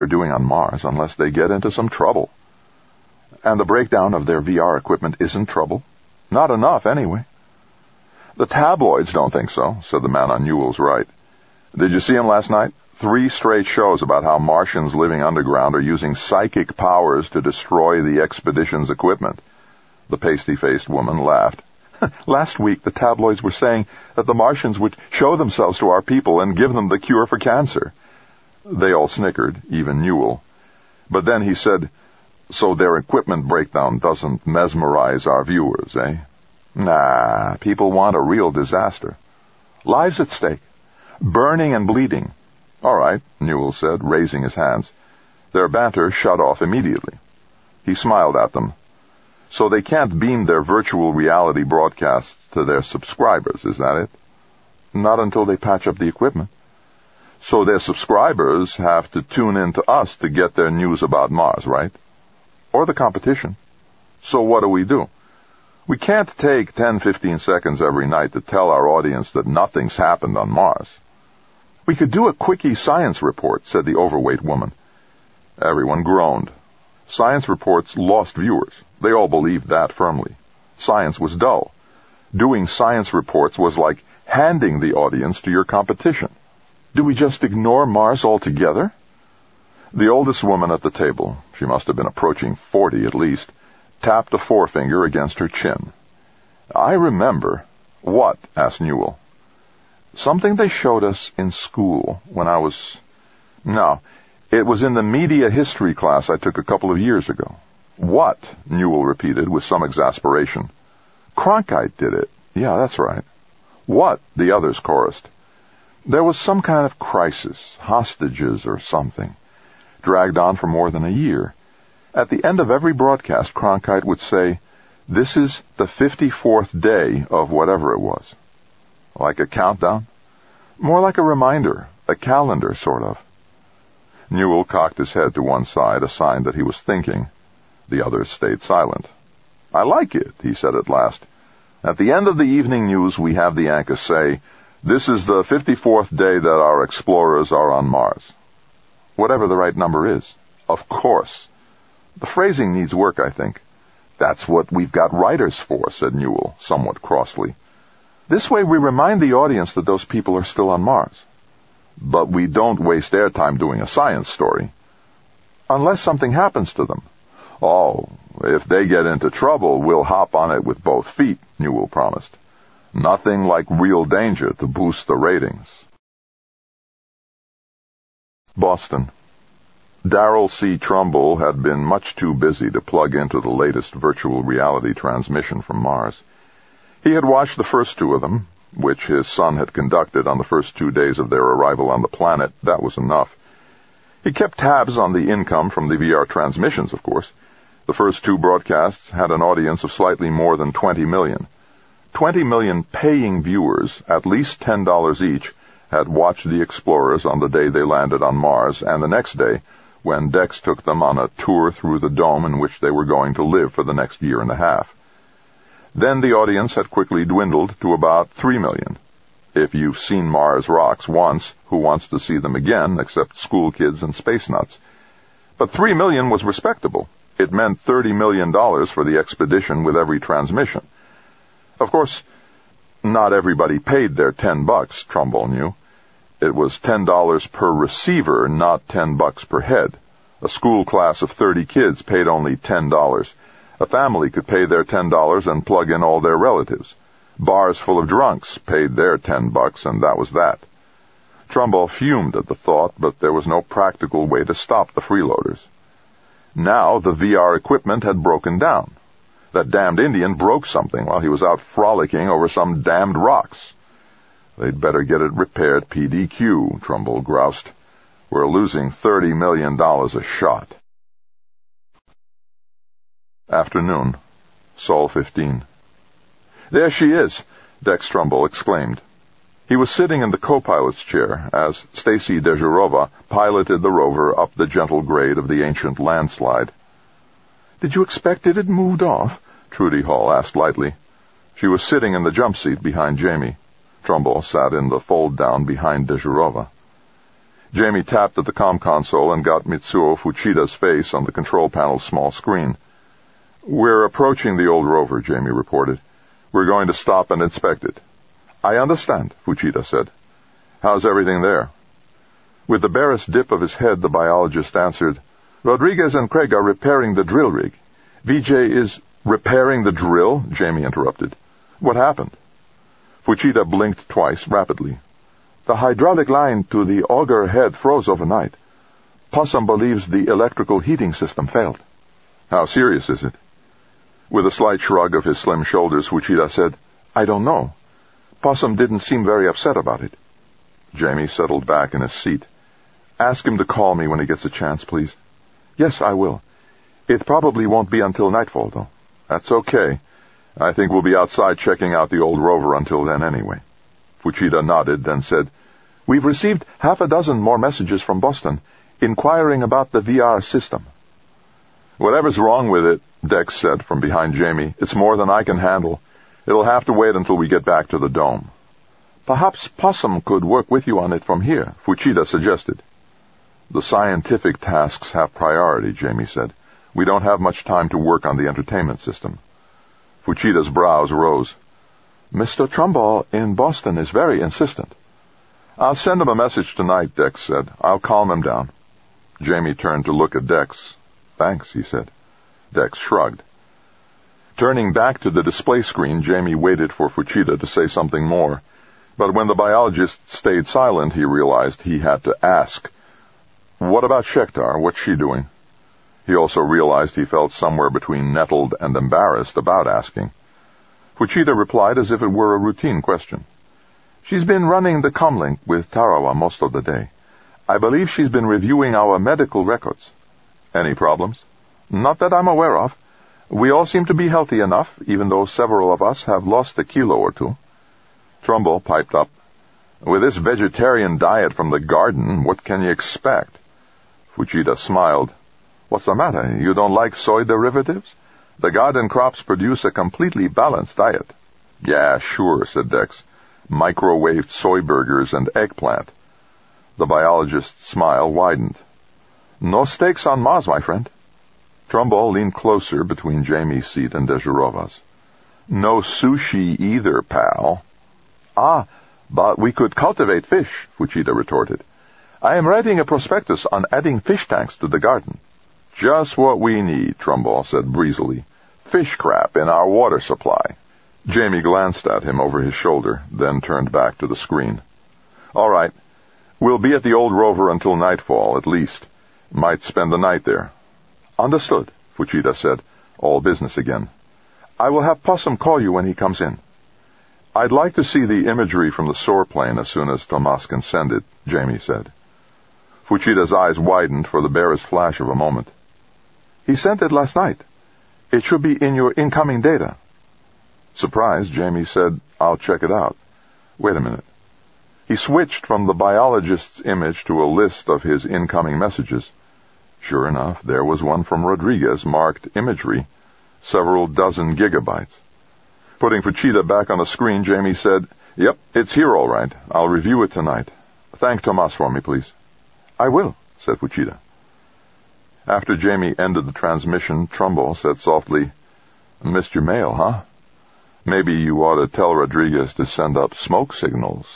they're doing on Mars unless they get into some trouble. And the breakdown of their VR equipment isn't trouble. Not enough, anyway. The tabloids don't think so, said the man on Newell's right. Did you see him last night? 3 straight shows about how Martians living underground are using psychic powers to destroy the expedition's equipment. The pasty-faced woman laughed. Last week, the tabloids were saying that the Martians would show themselves to our people and give them the cure for cancer. They all snickered, even Newell. But then he said, so their equipment breakdown doesn't mesmerize our viewers, eh? Nah, people want a real disaster. Lives at stake. Burning and bleeding. All right, Newell said, raising his hands. Their banter shut off immediately. He smiled at them. So they can't beam their virtual reality broadcasts to their subscribers, is that it? Not until they patch up the equipment. So their subscribers have to tune in to us to get their news about Mars, right? Or the competition. So what do? We can't take 10-15 seconds every night to tell our audience that nothing's happened on Mars. We could do a quickie science report, said the overweight woman. Everyone groaned. Science reports lost viewers. They all believed that firmly. Science was dull. Doing science reports was like handing the audience to your competition. Do we just ignore Mars altogether? The oldest woman at the table, she must have been approaching 40 at least, tapped a forefinger against her chin. I remember. What? Asked Newell. Something they showed us in school when I was... No, it was in the media history class I took a couple of years ago. What? Newell repeated with some exasperation. Cronkite did it. Yeah, that's right. What? The others chorused. There was some kind of crisis, hostages or something. Dragged on for more than a year. At the end of every broadcast, Cronkite would say, this is the 54th day of whatever it was. Like a countdown? More like a reminder, a calendar, sort of. Newell cocked his head to one side, a sign that he was thinking. The others stayed silent. I like it, he said at last. At the end of the evening news, we have the anchor say, this is the 54th day that our explorers are on Mars. Whatever the right number is. Of course. The phrasing needs work, I think. That's what we've got writers for, said Newell, somewhat crossly. This way we remind the audience that those people are still on Mars. But we don't waste airtime doing a science story. Unless something happens to them. Oh, if they get into trouble, we'll hop on it with both feet, Newell promised. Nothing like real danger to boost the ratings. Boston. Darrell C. Trumbull had been much too busy to plug into the latest virtual reality transmission from Mars. He had watched the first 2 of them, which his son had conducted on the first 2 days of their arrival on the planet. That was enough. He kept tabs on the income from the VR transmissions, of course. The first 2 broadcasts had an audience of slightly more than 20 million. 20 million paying viewers, at least $10 each, had watched the explorers on the day they landed on Mars and the next day when Dex took them on a tour through the dome in which they were going to live for the next year and a half. Then the audience had quickly dwindled to about 3 million. If you've seen Mars rocks once, who wants to see them again except school kids and space nuts? But 3 million was respectable. It meant $30 million for the expedition with every transmission. Of course, not everybody paid their $10, Trumbull knew. It was $10 per receiver, not $10 per head. A school class of 30 kids paid only $10. A family could pay their $10 and plug in all their relatives. Bars full of drunks paid their $10, and that was that. Trumbull fumed at the thought, but there was no practical way to stop the freeloaders. Now the VR equipment had broken down. That damned Indian broke something while he was out frolicking over some damned rocks. They'd better get it repaired PDQ, Trumbull groused. We're losing $30 million a shot. Afternoon. Sol 15. There she is, Dex Trumbull exclaimed. He was sitting in the co-pilot's chair as Stacy Dezhurova piloted the rover up the gentle grade of the ancient landslide. Did you expect it had moved off? Trudy Hall asked lightly. She was sitting in the jump seat behind Jamie. Trumbull sat in the fold-down behind Dezhurova. Jamie tapped at the comm console and got Mitsuo Fuchida's face on the control panel's small screen. "We're approaching the old rover," Jamie reported. "We're going to stop and inspect it." "I understand," Fuchida said. "How's everything there?" With the barest dip of his head, the biologist answered, "Rodriguez and Craig are repairing the drill rig." "VJ is repairing the drill?" Jamie interrupted. "What happened?" Fuchida blinked twice, rapidly. "The hydraulic line to the auger head froze overnight. Possum believes the electrical heating system failed." "How serious is it?" With a slight shrug of his slim shoulders, Fuchida said, "I don't know. Possum didn't seem very upset about it." Jamie settled back in his seat. "Ask him to call me when he gets a chance, please." "Yes, I will. It probably won't be until nightfall, though." "That's okay. I think we'll be outside checking out the old rover until then anyway." Fuchida nodded, then said, "We've received 6 more messages from Boston, inquiring about the VR system." "Whatever's wrong with it," Dex said from behind Jamie, "it's more than I can handle. It'll have to wait until we get back to the dome." "Perhaps Possum could work with you on it from here," Fuchida suggested. "The scientific tasks have priority," Jamie said. "We don't have much time to work on the entertainment system." Fuchida's brows rose. "Mr. Trumbull in Boston is very insistent." "I'll send him a message tonight," Dex said. "I'll calm him down." Jamie turned to look at Dex. "Thanks," he said. Dex shrugged. Turning back to the display screen, Jamie waited for Fuchida to say something more. But when the biologist stayed silent, he realized he had to ask. "What about Shekhtar? What's she doing?" He also realized he felt somewhere between nettled and embarrassed about asking. Fuchida replied as if it were a routine question. "She's been running the comlink with Tarawa most of the day. I believe she's been reviewing our medical records." "Any problems?" "Not that I'm aware of. We all seem to be healthy enough, even though several of us have lost a kilo or two." Trumbull piped up. "With this vegetarian diet from the garden, what can you expect?" Fuchida smiled. "What's the matter? You don't like soy derivatives? The garden crops produce a completely balanced diet." "Yeah, sure," said Dex. "Microwaved soy burgers and eggplant." The biologist's smile widened. "No steaks on Mars, my friend." Trumbull leaned closer between Jamie's seat and Dezurova's. "No sushi either, pal." "Ah, but we could cultivate fish," Fuchida retorted. "I am writing a prospectus on adding fish tanks to the garden." "Just what we need," Trumbull said breezily. "Fish crap in our water supply." Jamie glanced at him over his shoulder, then turned back to the screen. "All right. We'll be at the old rover until nightfall, at least. Might spend the night there." "Understood," Fuchida said, all business again. "I will have Possum call you when he comes in." "I'd like to see the imagery from the soar plane as soon as Tomas can send it," Jamie said. Fuchida's eyes widened for the barest flash of a moment. "He sent it last night. It should be in your incoming data." Surprised, Jamie said, "I'll check it out." "Wait a minute." He switched from the biologist's image to a list of his incoming messages. Sure enough, there was one from Rodriguez marked imagery, several dozen gigabytes. Putting Fuchida back on the screen, Jamie said, "Yep, it's here all right. I'll review it tonight. Thank Tomas for me, please." "I will," said Fuchida. After Jamie ended the transmission, Trumbull said softly, "Missed your mail, huh? Maybe you ought to tell Rodriguez to send up smoke signals."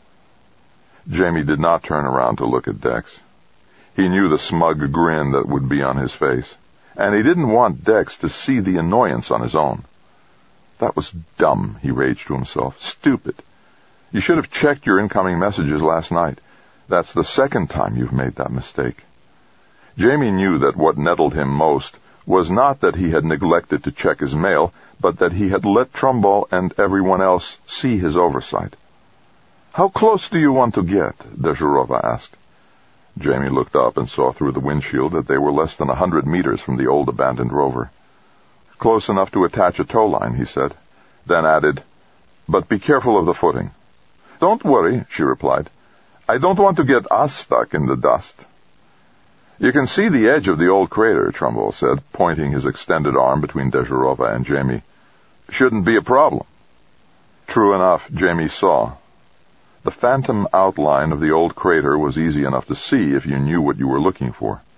Jamie did not turn around to look at Dex. He knew the smug grin that would be on his face, and he didn't want Dex to see the annoyance on his own. That was dumb, he raged to himself. Stupid. You should have checked your incoming messages last night. That's the second time you've made that mistake. Jamie knew that what nettled him most was not that he had neglected to check his mail, but that he had let Trumbull and everyone else see his oversight. "How close do you want to get?" Dezhurova asked. Jamie looked up and saw through the windshield that they were less than 100 meters from the old abandoned rover. "Close enough to attach a tow line," he said, then added, "But be careful of the footing." "Don't worry," she replied. "I don't want to get us stuck in the dust." "You can see the edge of the old crater," Trumbull said, pointing his extended arm between Dezhurova and Jamie. "Shouldn't be a problem." True enough, Jamie saw. The phantom outline of the old crater was easy enough to see if you knew what you were looking for.